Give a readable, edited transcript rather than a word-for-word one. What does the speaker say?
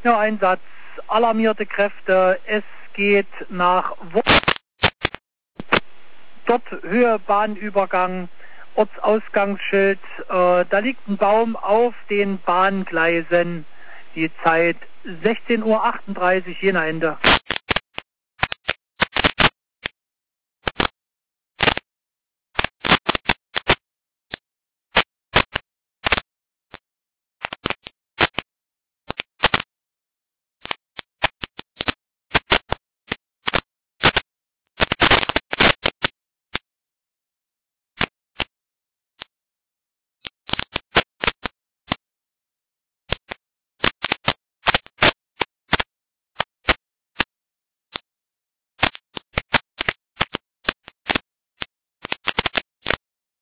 Ja, Einsatz, alarmierte Kräfte, es geht nach dort Höhe Bahnübergang, Ortsausgangsschild, da liegt ein Baum auf den Bahngleisen, die Zeit 16:38 Uhr, Jena Ende.